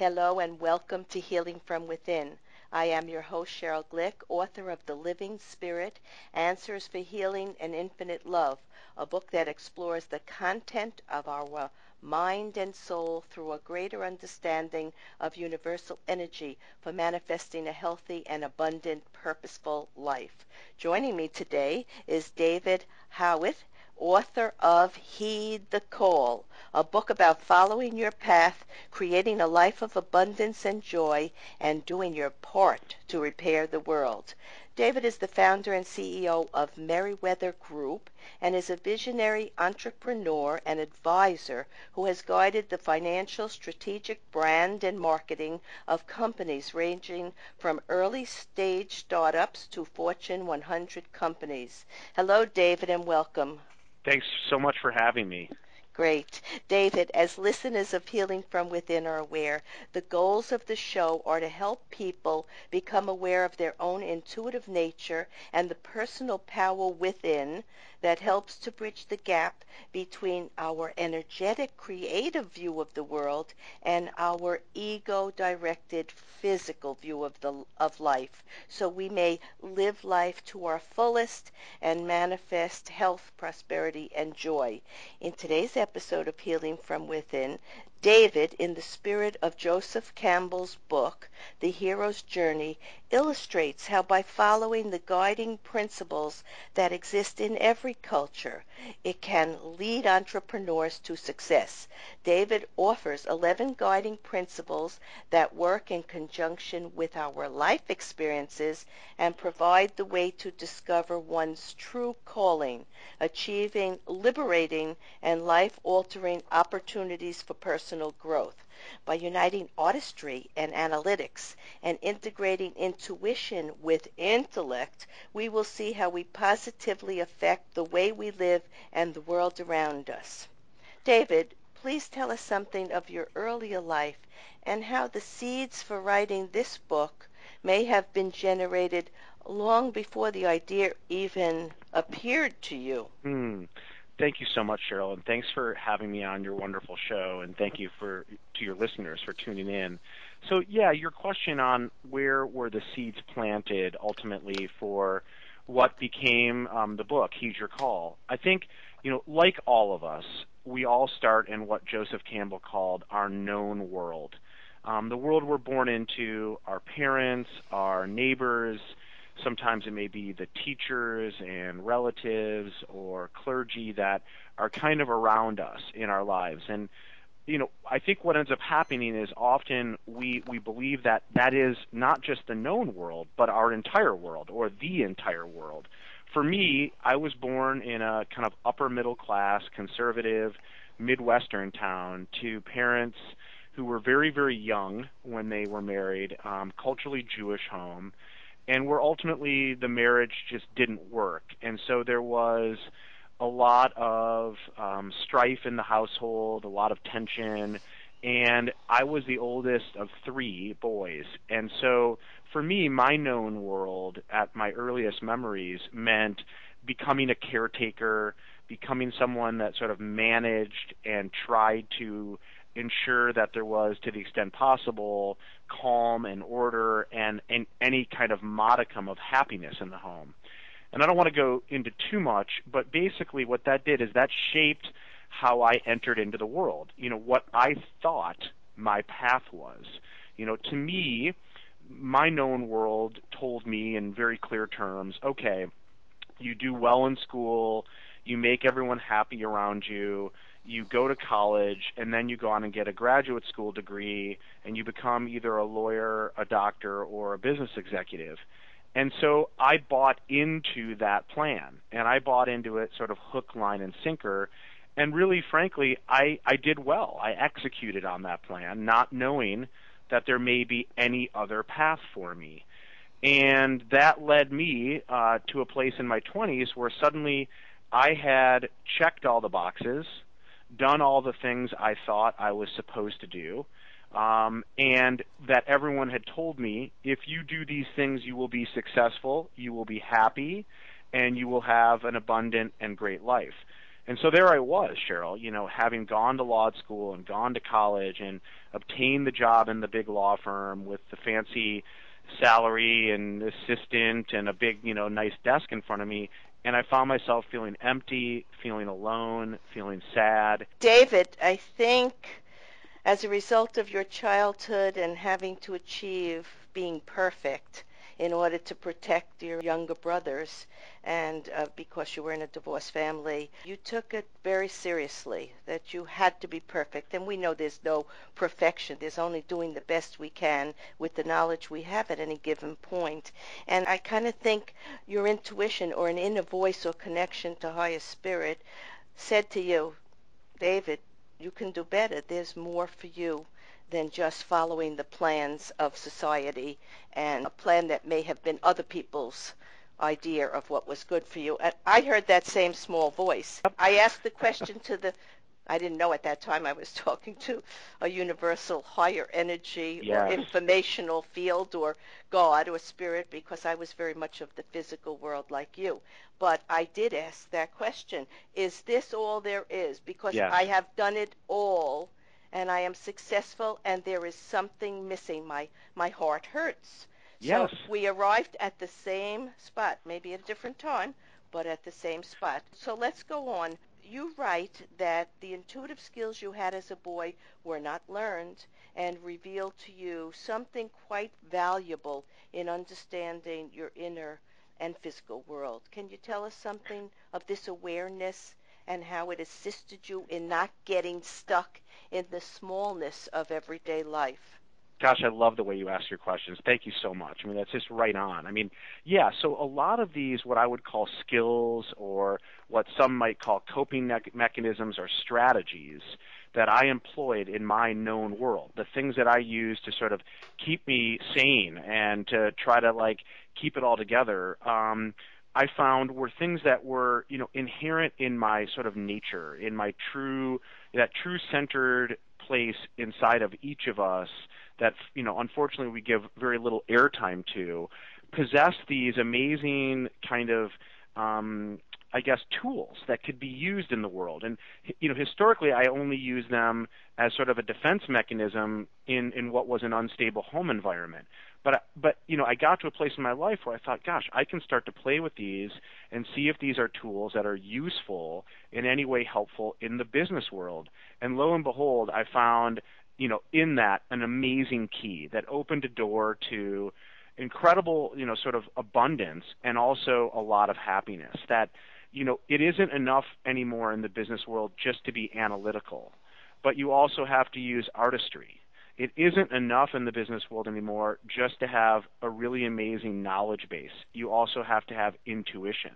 Hello and welcome to Healing from Within. I am your host, Cheryl Glick, author of The Living Spirit, Answers for Healing and Infinite Love, a book that explores the content of our mind and soul through a greater understanding of universal energy for manifesting a healthy and abundant, purposeful life. Joining me today is David Howitt, author of Heed the Call, a book about following your path, creating a life of abundance and joy, and doing your part to repair the world. David is the founder and CEO of Meriwether Group and is a visionary entrepreneur and advisor who has guided the financial, strategic, brand, and marketing of companies ranging from early-stage startups to Fortune 100 companies. Hello, David, and welcome. Thanks so much for having me. Great. David, as listeners of Healing from Within are aware, the goals of the show are to help people become aware of their own intuitive nature and the personal power within that helps to bridge the gap between our energetic, creative view of the world and our ego-directed, physical view of life, so we may live life to our fullest and manifest health, prosperity, and joy. In today's episode of Healing from Within, David, in the spirit of Joseph Campbell's book, The Hero's Journey, illustrates how by following the guiding principles that exist in every culture, it can lead entrepreneurs to success. David offers 11 guiding principles that work in conjunction with our life experiences and provide the way to discover one's true calling, achieving liberating and life-altering opportunities for personal growth. By uniting artistry and analytics and integrating intuition with intellect, we will see how we positively affect the way we live and the world around us. David, please tell us something of your earlier life and how the seeds for writing this book may have been generated long before the idea even appeared to you. Thank you so much, Cheryl, and thanks for having me on your wonderful show, and thank you to your listeners for tuning in. So, yeah, your question on where were the seeds planted ultimately for what became the book, Heed Your Call. I think, like all of us, we all start in what Joseph Campbell called our known world. The world we're born into, our parents, our neighbors. Sometimes it may be the teachers and relatives or clergy that are kind of around us in our lives. And, I think what ends up happening is often we believe that that is not just the known world, but our entire world or the entire world. For me, I was born in a kind of upper middle class, conservative, Midwestern town to parents who were very, very young when they were married, culturally Jewish home. And where ultimately the marriage just didn't work. And so there was a lot of strife in the household, a lot of tension, and I was the oldest of 3 boys. And so for me, my known world at my earliest memories meant becoming a caretaker, becoming someone that sort of managed and tried to ensure that there was, to the extent possible, calm and order and any kind of modicum of happiness in the home. And I don't want to go into too much, but basically what that did is that shaped how I entered into the world, what I thought my path was. To me, my known world told me in very clear terms, okay, you do well in school, you make everyone happy around you, you go to college, and then you go on and get a graduate school degree, and you become either a lawyer, a doctor, or a business executive. And so I bought into that plan, and I bought into it sort of hook, line, and sinker. And really, frankly, I did well. I executed on that plan, not knowing that there may be any other path for me. And that led me to a place in my 20s where suddenly I had checked all the boxes, done all the things I thought I was supposed to do, and that everyone had told me, if you do these things, you will be successful, you will be happy, and you will have an abundant and great life. And so there I was, Cheryl, having gone to law school and gone to college and obtained the job in the big law firm with the fancy salary and assistant and a big, nice desk in front of me. And I found myself feeling empty, feeling alone, feeling sad. David, I think as a result of your childhood and having to achieve being perfect in order to protect your younger brothers, and because you were in a divorced family, you took it very seriously that you had to be perfect. And we know there's no perfection. There's only doing the best we can with the knowledge we have at any given point. And I kind of think your intuition or an inner voice or connection to higher spirit said to you, David, you can do better. There's more for you than just following the plans of society and a plan that may have been other people's idea of what was good for you. And I heard that same small voice. I asked the question I didn't know at that time I was talking to a universal higher energy or Yes. informational field or God or spirit because I was very much of the physical world like you. But I did ask that question, is this all there is? Because Yes. I have done it all and I am successful and there is something missing. My heart hurts. So Yes. we arrived at the same spot, maybe at a different time, but at the same spot. So let's go on. You write that the intuitive skills you had as a boy were not learned and revealed to you something quite valuable in understanding your inner and physical world. Can you tell us something of this awareness and how it assisted you in not getting stuck in the smallness of everyday life? Gosh, I love the way you ask your questions. Thank you so much. I mean, that's just right on. I mean, yeah, so a lot of these, what I would call skills or what some might call coping mechanisms or strategies that I employed in my known world, the things that I used to sort of keep me sane and to try to, keep it all together, I found were things that were, inherent in my sort of nature, in my that true centered place inside of each of us that unfortunately we give very little airtime to, possess these amazing kind of tools that could be used in the world. And historically I only used them as sort of a defense mechanism in what was an unstable home environment. But I got to a place in my life where I thought, gosh, I can start to play with these and see if these are tools that are useful, in any way helpful in the business world. And lo and behold, I found in that an amazing key that opened a door to incredible, sort of abundance and also a lot of happiness. That, it isn't enough anymore in the business world just to be analytical, but you also have to use artistry. It isn't enough in the business world anymore just to have a really amazing knowledge base. You also have to have intuition.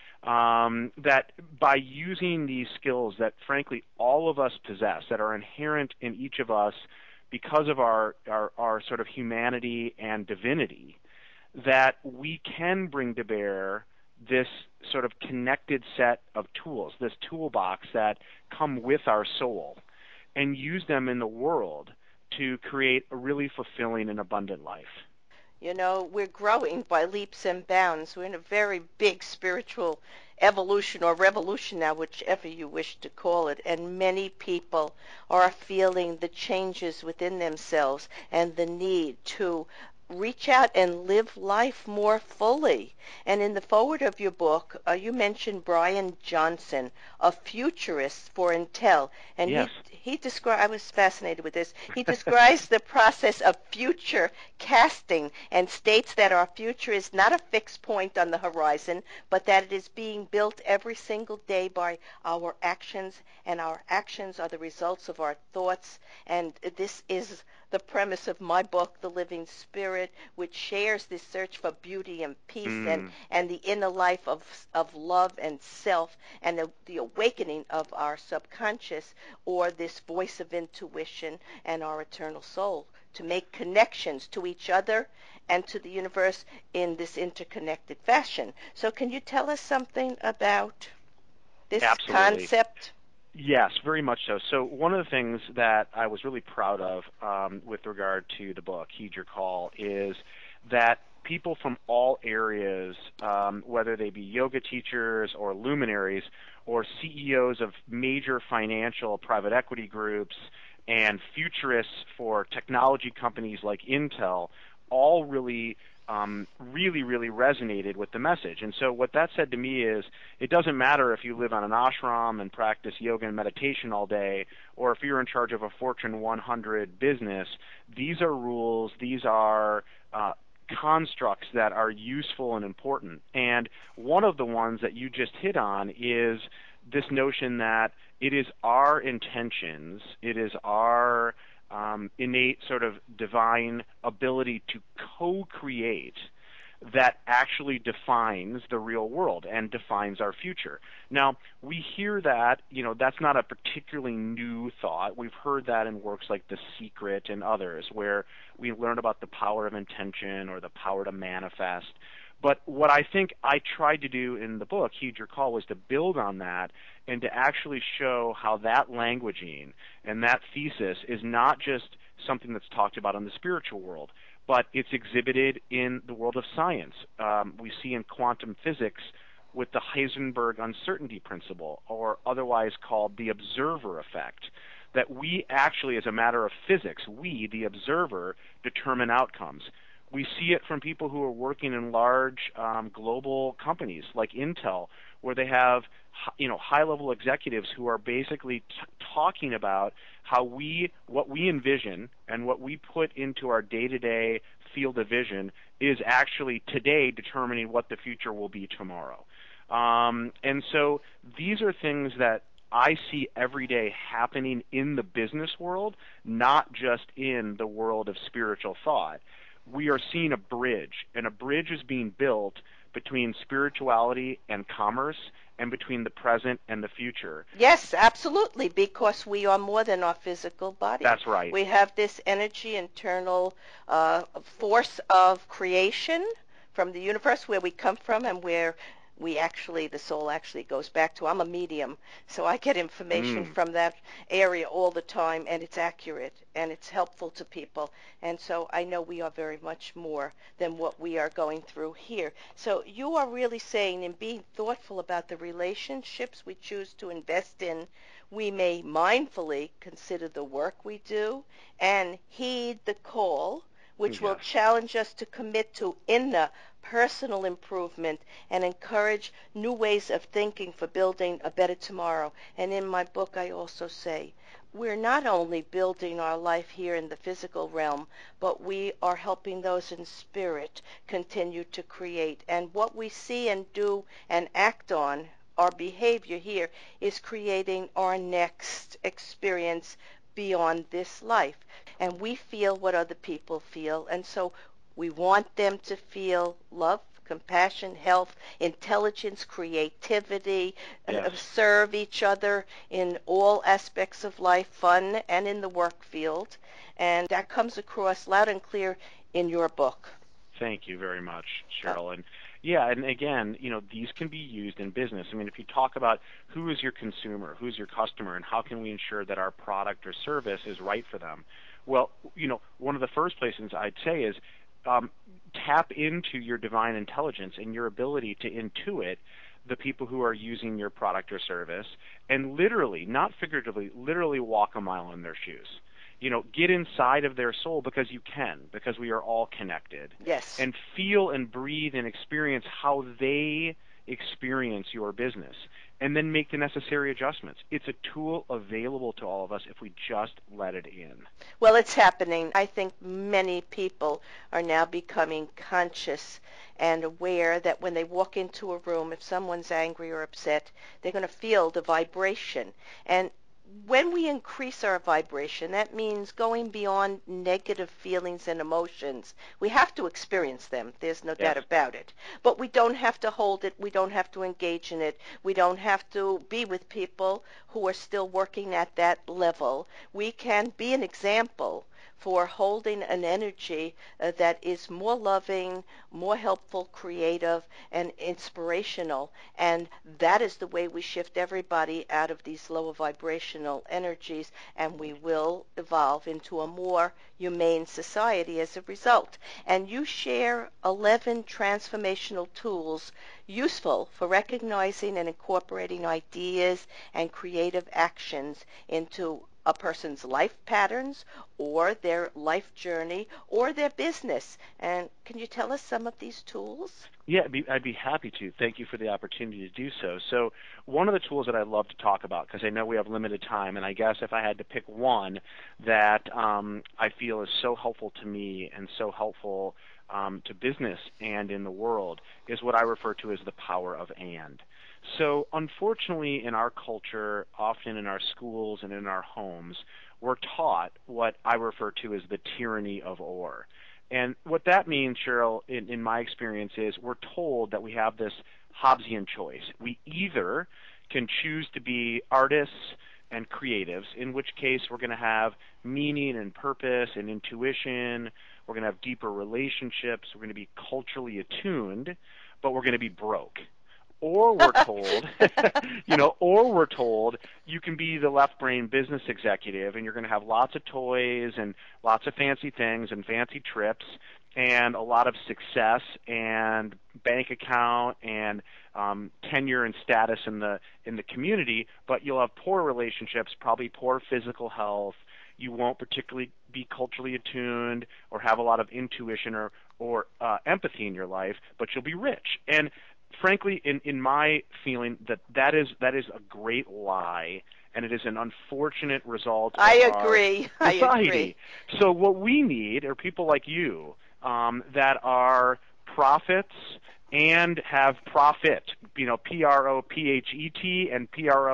That by using these skills that frankly all of us possess, that are inherent in each of us because of our sort of humanity and divinity, that we can bring to bear this sort of connected set of tools, this toolbox that come with our soul, and use them in the world to create a really fulfilling and abundant life. We're growing by leaps and bounds. We're in a very big spiritual evolution or revolution now, whichever you wish to call it. And many people are feeling the changes within themselves and the need to reach out and live life more fully. And in the foreword of your book, you mentioned Brian Johnson, a futurist for Intel, and Yes. he described. I was fascinated with this. He describes the process of future casting and states that our future is not a fixed point on the horizon, but that it is being built every single day by our actions, and our actions are the results of our thoughts. And this is the premise of my book, The Living Spirit, which shares this search for beauty and peace and the inner life of love and self and the awakening of our subconscious, or this voice of intuition and our eternal soul, to make connections to each other and to the universe in this interconnected fashion. So can you tell us something about this Absolutely. concept? Yes, very much so. So one of the things that I was really proud of with regard to the book, Heed Your Call, is that people from all areas, whether they be yoga teachers or luminaries or CEOs of major financial private equity groups and futurists for technology companies like Intel, all really resonated with the message. And so what that said to me is, it doesn't matter if you live on an ashram and practice yoga and meditation all day, or if you're in charge of a Fortune 100 business. These are rules. These are constructs that are useful and important. And one of the ones that you just hit on is this notion that it is our intentions, it is our innate sort of divine ability to co-create that actually defines the real world and defines our future. Now, we hear that, that's not a particularly new thought. We've heard that in works like The Secret and others, where we learn about the power of intention or the power to manifest. But what I think I tried to do in the book, Heed Your Call, was to build on that and to actually show how that languaging and that thesis is not just something that's talked about in the spiritual world, but it's exhibited in the world of science. We see in quantum physics with the Heisenberg uncertainty principle, or otherwise called the observer effect, that we actually, as a matter of physics, we, the observer, determine outcomes. We see it from people who are working in large global companies like Intel, where they have high-level executives who are basically talking about how what we envision and what we put into our day-to-day field of vision is actually today determining what the future will be tomorrow. And so these are things that I see every day happening in the business world, not just in the world of spiritual thought. We are seeing a bridge, and a bridge is being built between spirituality and commerce, and between the present and the future. Yes, absolutely, because we are more than our physical body. That's right. We have this energy, internal force of creation from the universe, where we come from and where the soul actually goes back to. I'm a medium, so I get information from that area all the time, and it's accurate, and it's helpful to people. And so I know we are very much more than what we are going through here. So you are really saying, in being thoughtful about the relationships we choose to invest in, we may mindfully consider the work we do and heed the call, which will challenge us to commit to inner personal improvement and encourage new ways of thinking for building a better tomorrow. And in my book, I also say, we're not only building our life here in the physical realm, but we are helping those in spirit continue to create. And what we see and do and act on, our behavior here, is creating our next experience beyond this life. And we feel what other people feel, and so we want them to feel love, compassion, health, intelligence, creativity, serve each other in all aspects of life, fun, and in the work field. And that comes across loud and clear in your book. Thank you very much, Cheryl. And again, these can be used in business. I mean, if you talk about who is your consumer, who's your customer, and how can we ensure that our product or service is right for them? Well, one of the first places I'd say is tap into your divine intelligence and your ability to intuit the people who are using your product or service, and literally, not figuratively, literally walk a mile in their shoes. Get inside of their soul, because you can, because we are all connected. Yes. And feel and breathe and experience how they experience your business, and then make the necessary adjustments. It's a tool available to all of us if we just let it in. Well, it's happening. I think many people are now becoming conscious and aware that when they walk into a room, if someone's angry or upset, they're going to feel the vibration. And when we increase our vibration, that means going beyond negative feelings and emotions. We have to experience them. There's no doubt about it. But we don't have to hold it. We don't have to engage in it. We don't have to be with people who are still working at that level. We can be an example for holding an energy that is more loving, more helpful, creative, and inspirational. And that is the way we shift everybody out of these lower vibrational energies, and we will evolve into a more humane society as a result. And you share 11 transformational tools useful for recognizing and incorporating ideas and creative actions into a person's life patterns or their life journey or their business. And can you tell us some of these tools? Yeah, I'd be happy to. Thank you for the opportunity to do so. So one of the tools that I love to talk about, because I know we have limited time, and I guess if I had to pick one that I feel is so helpful to me and so helpful to business and in the world, is what I refer to as the power of and. So unfortunately in our culture, often in our schools and in our homes, we're taught what I refer to as the tyranny of or. And what that means, Cheryl, in my experience, is we're told that we have this Hobbesian choice. We either can choose to be artists and creatives, in which case we're going to have meaning and purpose and intuition. We're going to have deeper relationships. We're going to be culturally attuned, but we're going to be broke. Or we're told, or we're told you can be the left brain business executive and you're going to have lots of toys and lots of fancy things and fancy trips and a lot of success and bank account and tenure and status in the community, but you'll have poor relationships, probably poor physical health. You won't particularly be culturally attuned or have a lot of intuition or empathy in your life, but you'll be rich. And frankly, in my feeling, that is a great lie, and it is an unfortunate result of our society. I agree. So what we need are people like you that are prophets and have profit, Prophet and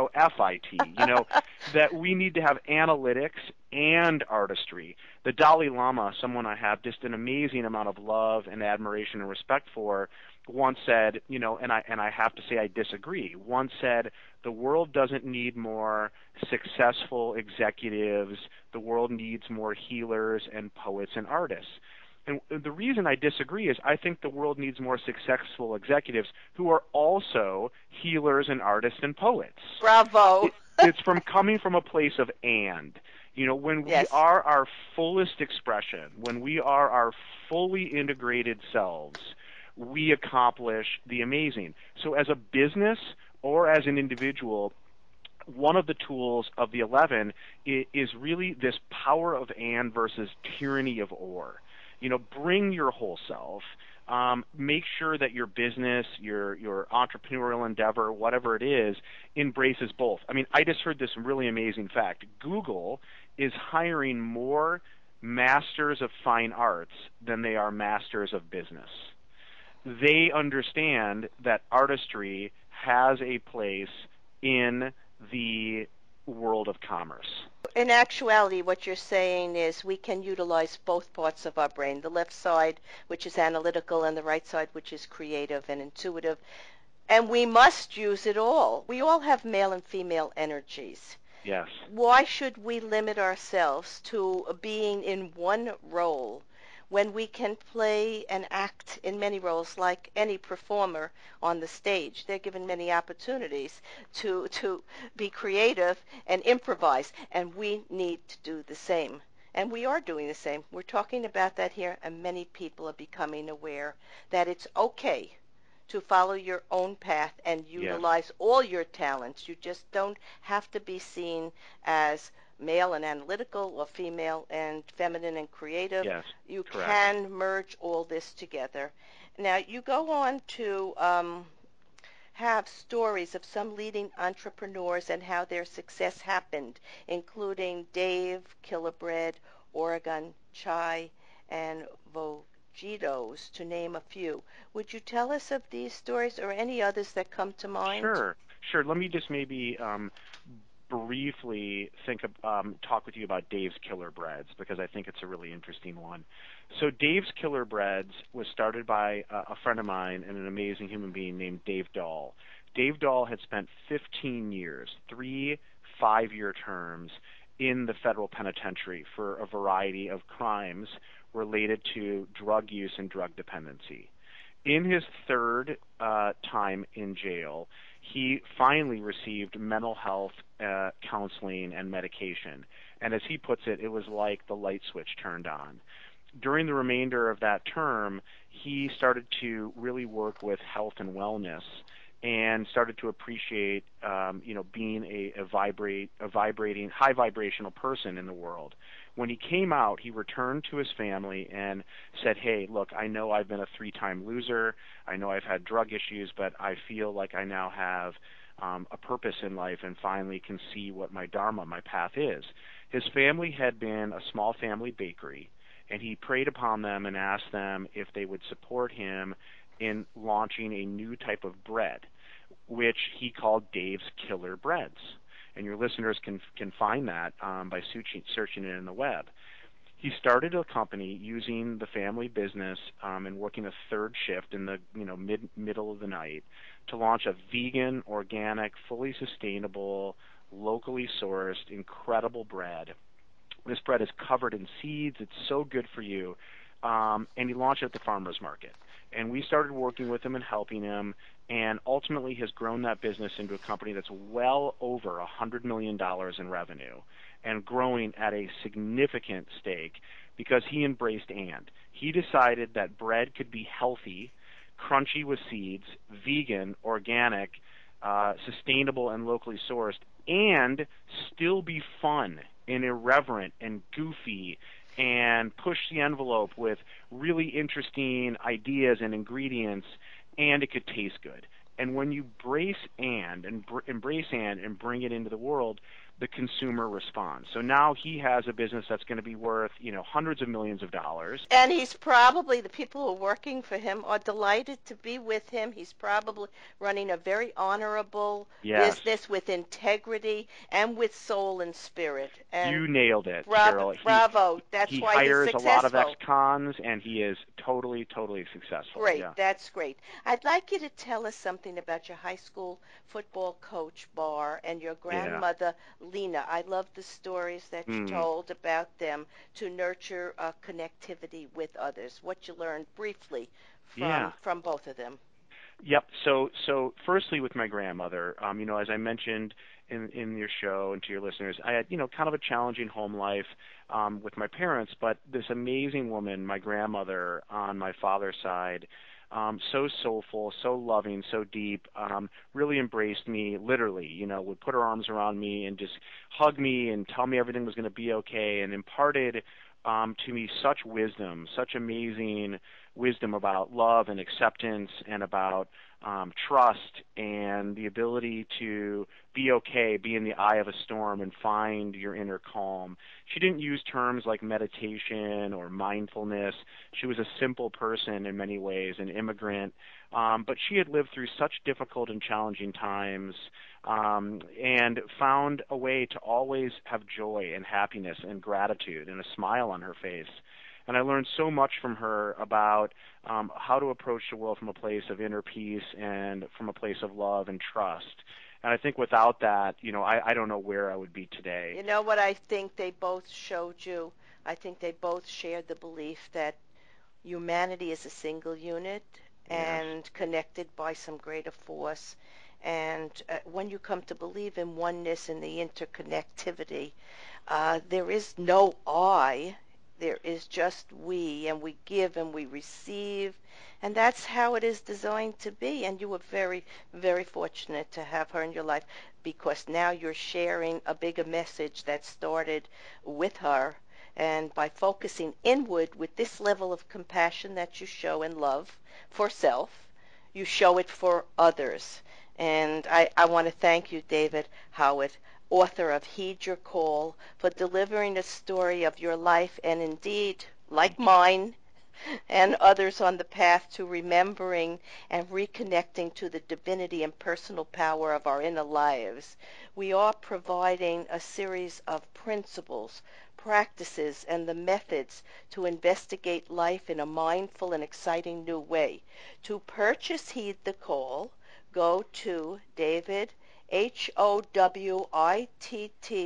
Profit, that we need to have analytics and artistry. The Dalai Lama, someone I have just an amazing amount of love and admiration and respect for, once said, and I have to say I disagree, once said, the world doesn't need more successful executives, the world needs more healers and poets and artists. And the reason I disagree is I think the world needs more successful executives who are also healers and artists and poets. Bravo. It's coming from a place of and. When we are our fullest expression, when we are our fully integrated selves, we accomplish the amazing. So as a business or as an individual, one of the tools of the 11 is really this power of and versus tyranny of or. Bring your whole self. Make sure that your business, your entrepreneurial endeavor, whatever it is, embraces both. I mean, I just heard this really amazing fact. Google is hiring more masters of fine arts than they are masters of business. They understand that artistry has a place in the world of commerce. In actuality, what you're saying is we can utilize both parts of our brain, the left side, which is analytical, and the right side, which is creative and intuitive, and we must use it all. We all have male and female energies. Yes. Why should we limit ourselves to being in one role when we can play and act in many roles like any performer on the stage? They're given many opportunities to be creative and improvise, and we need to do the same. And we are doing the same. We're talking about that here, and many people are becoming aware that it's okay to follow your own path and utilize all your talents. You just don't have to be seen as male and analytical or female and feminine and creative. Yes, you correct. can merge all this together. Now, you go on to have stories of some leading entrepreneurs and how their success happened, including Dave Killerbread, Oregon Chai, and Vogitos, to name a few. Would you tell us of these stories or any others that come to mind? Sure. Let me just maybe briefly talk with you about Dave's Killer Breads, because I think it's a really interesting one. So Dave's Killer Breads was started by a friend of mine and an amazing human being named Dave Dahl. Dave Dahl had spent 15 years, 3 5-year terms, in the federal penitentiary for a variety of crimes related to drug use and drug dependency. In his third time in jail, he finally received mental health counseling and medication. And as he puts it, it was like the light switch turned on. During the remainder of that term, he started to really work with health and wellness and started to appreciate, being a vibrating, high vibrational person in the world. When he came out, he returned to his family and said, "Hey, look, I know I've been a 3-time loser. I know I've had drug issues, but I feel like I now have a purpose in life and finally can see what my dharma, my path is." His family had been a small family bakery, and he prayed upon them and asked them if they would support him in launching a new type of bread, which he called Dave's Killer Breads. And your listeners can find that by searching it in the web. He started a company using the family business and working a third shift in the middle of the night to launch a vegan, organic, fully sustainable, locally sourced, incredible bread. This bread is covered in seeds. It's so good for you. And he launched it at the farmer's market. And we started working with him and helping him, and ultimately has grown that business into a company that's well over $100 million in revenue and growing at a significant stake because he embraced and. He decided that bread could be healthy, crunchy with seeds, vegan, organic, sustainable, and locally sourced, and still be fun and irreverent and goofy and push the envelope with really interesting ideas and ingredients, and it could taste good. And when you embrace and bring it into the world, the consumer responds. So now he has a business that's going to be worth, hundreds of millions of dollars. And he's probably, the people who are working for him are delighted to be with him. He's probably running a very honorable business with integrity and with soul and spirit. And you nailed it, Cheryl. Bravo. That's why he's successful. He hires a lot of ex-cons, and he is totally, totally successful. Great. Yeah. That's great. I'd like you to tell us something about your high school football coach, Bar, and your grandmother, Lena. I love the stories that you told about them to nurture connectivity with others. What you learned briefly from both of them. Yep. So firstly, with my grandmother, as I mentioned in your show and to your listeners, I had, kind of a challenging home life with my parents, but this amazing woman, my grandmother on my father's side, so soulful, so loving, so deep, really embraced me literally, would put her arms around me and just hug me and tell me everything was going to be okay, and imparted to me such wisdom, such amazing wisdom about love and acceptance and about trust and the ability to be okay, be in the eye of a storm and find your inner calm. She didn't use terms like meditation or mindfulness. She was a simple person in many ways, an immigrant, but she had lived through such difficult and challenging times and found a way to always have joy and happiness and gratitude and a smile on her face. And I learned so much from her about how to approach the world from a place of inner peace and from a place of love and trust. And I think without that, I don't know where I would be today. You know what I think they both showed you? I think they both shared the belief that humanity is a single unit and connected by some greater force. And when you come to believe in oneness and the interconnectivity, there is no I. There is just we, and we give and we receive, and that's how it is designed to be. And you were very, very fortunate to have her in your life, because now you're sharing a bigger message that started with her. And by focusing inward with this level of compassion that you show and love for self, you show it for others. And I want to thank you, David Howitt, author of Heed Your Call, for delivering a story of your life, and indeed, like mine and others on the path to remembering and reconnecting to the divinity and personal power of our inner lives. We are providing a series of principles, practices, and the methods to investigate life in a mindful and exciting new way. To purchase Heed the Call, go to David, HOWITT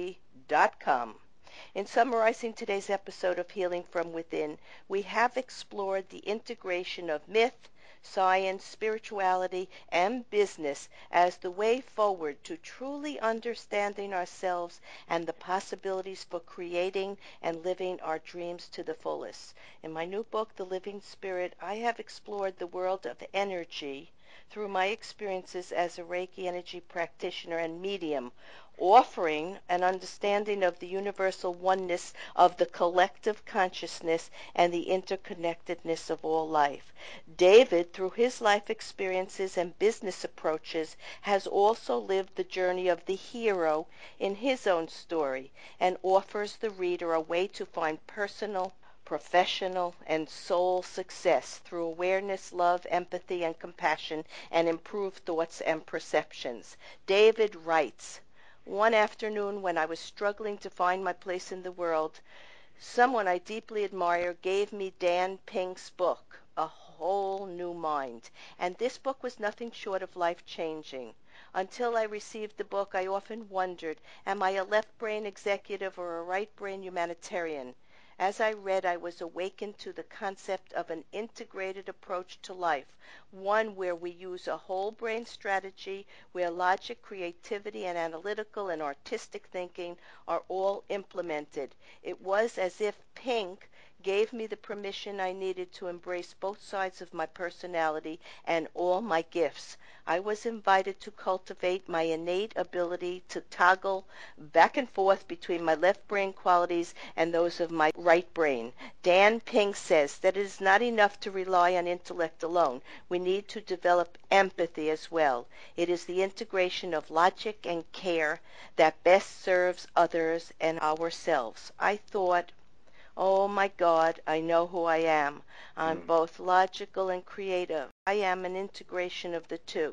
dreamvision7radio.com. In summarizing today's episode of Healing from Within, we have explored the integration of myth, science, spirituality, and business as the way forward to truly understanding ourselves and the possibilities for creating and living our dreams to the fullest. In my new book, The Living Spirit, I have explored the world of energy through my experiences as a Reiki energy practitioner and medium, offering an understanding of the universal oneness of the collective consciousness and the interconnectedness of all life. David, through his life experiences and business approaches, has also lived the journey of the hero in his own story and offers the reader a way to find personal, professional, and soul success through awareness, love, empathy, and compassion, and improved thoughts and perceptions. David writes, "One afternoon when I was struggling to find my place in the world, someone I deeply admire gave me Dan Pink's book, A Whole New Mind, and this book was nothing short of life-changing. Until I received the book, I often wondered, am I a left-brain executive or a right-brain humanitarian? As I read, I was awakened to the concept of an integrated approach to life, one where we use a whole brain strategy, where logic, creativity, and analytical and artistic thinking are all implemented. It was as if Pink gave me the permission I needed to embrace both sides of my personality and all my gifts. I was invited to cultivate my innate ability to toggle back and forth between my left brain qualities and those of my right brain. Dan Pink says that it is not enough to rely on intellect alone. We need to develop empathy as well. It is the integration of logic and care that best serves others and ourselves. I thought, oh my God, I know who I am. I'm both logical and creative. I am an integration of the two.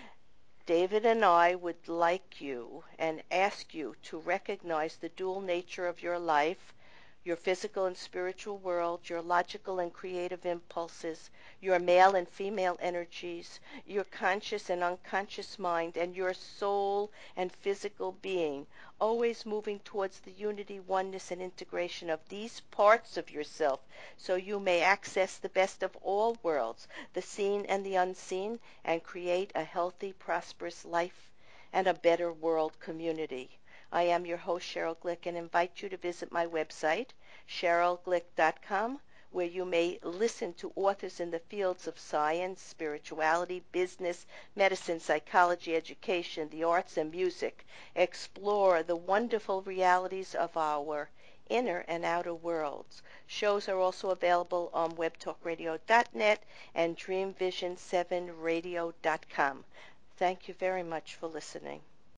David and I would like you and ask you to recognize the dual nature of your life, your physical and spiritual world, your logical and creative impulses, your male and female energies, your conscious and unconscious mind, and your soul and physical being, always moving towards the unity, oneness, and integration of these parts of yourself so you may access the best of all worlds, the seen and the unseen, and create a healthy, prosperous life and a better world community. I am your host, Cheryl Glick, and invite you to visit my website, CherylGlick.com, where you may listen to authors in the fields of science, spirituality, business, medicine, psychology, education, the arts, and music. Explore the wonderful realities of our inner and outer worlds. Shows are also available on webtalkradio.net and dreamvision7radio.com. Thank you very much for listening.